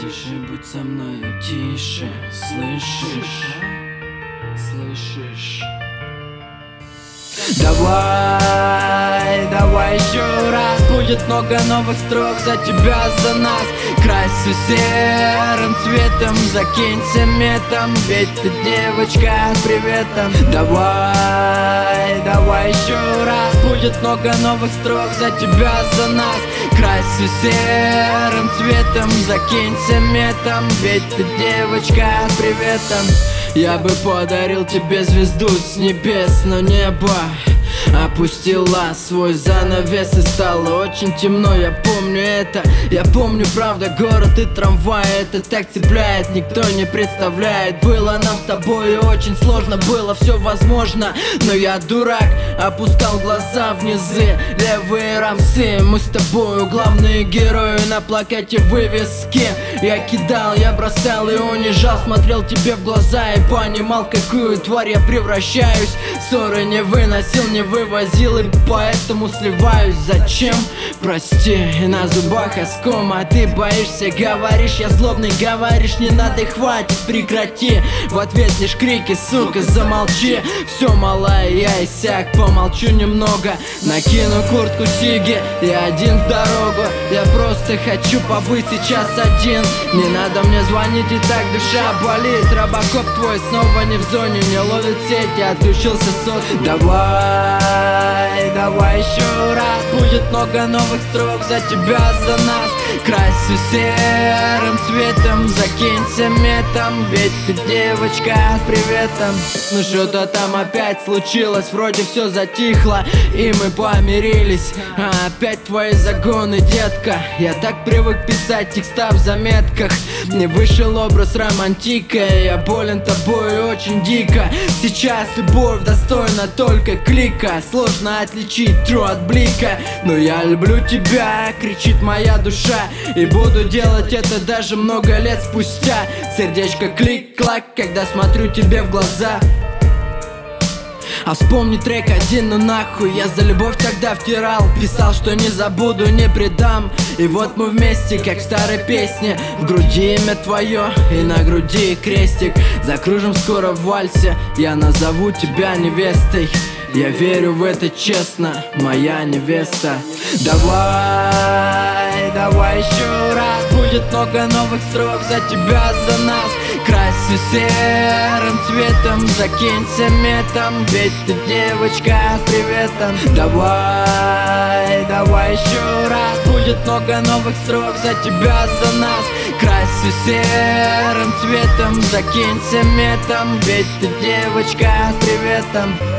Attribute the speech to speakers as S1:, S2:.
S1: Тише будь со мною, тише. Слышишь? Слышишь? Давай еще раз. Будет много новых строк за тебя, за нас. Крась всё серым цветом, закинься метом, ведь ты девочка с приветом. Давай еще раз. Будет много новых строк за тебя, за нас. Крась всё серым цветом, закинься метом, ведь ты девочка с приветом. Я бы подарил тебе звезду с небес, но небо опустила свой занавес, и стало очень темно. Я помню это, я помню, правда, город и трамвай. Это так цепляет, никто не представляет. Было нам с тобой очень сложно, было все возможно, но я дурак, опускал глаза в низы. Левые рамсы, мы с тобою главные герои на плакате вывески. Я кидал, я бросал и унижал, смотрел тебе в глаза и понимал, в какую тварь я превращаюсь. Ссоры не выносил, не вывозил, и поэтому сливаюсь. Зачем? Прости, и на зубах оскома. Ты боишься, говоришь, я злобный, говоришь, не надо, хватит, прекрати. В ответ лишь крики, сука, замолчи. Все, малая, я иссяк, помолчу немного, накину куртку сиги, я один в дорогу. Я просто хочу побыть сейчас один. Не надо мне звонить, и так душа болит. Робокоп твой снова не в зоне, не ловит сеть, я отключился сот. Давай еще раз. Будет много новых строк за тебя, за нас. Крась всё серым цветом, закинься метом, ведь ты девочка с приветом. Ну что-то там опять случилось, вроде все затихло, и мы помирились. А опять твои загоны, детка. Я так привык писать текста в заметках. Не вышел образ романтика, я болен тобой очень дико. Сейчас любовь достойна только клика. Сложно отличить тру от блика, но я люблю тебя, кричит моя душа. И буду делать это даже много лет спустя. Сердечко клик-клак, когда смотрю тебе в глаза. А вспомни трек один, ну нахуй. Я за любовь тогда втирал, писал, что не забуду, не предам. И вот мы вместе, как в старой песне. В груди имя твое и на груди крестик. Закружим скоро в вальсе, я назову тебя невестой. Я верю в это честно, моя невеста. Давай еще раз. Будет много новых строк за тебя, за нас. Крась всё серым цветом, закинься метом, ведь ты девочка с приветом. Давай еще раз. Будет много новых строк за тебя, за нас. Крась всё серым цветом, закинься метом, ведь ты девочка с приветом.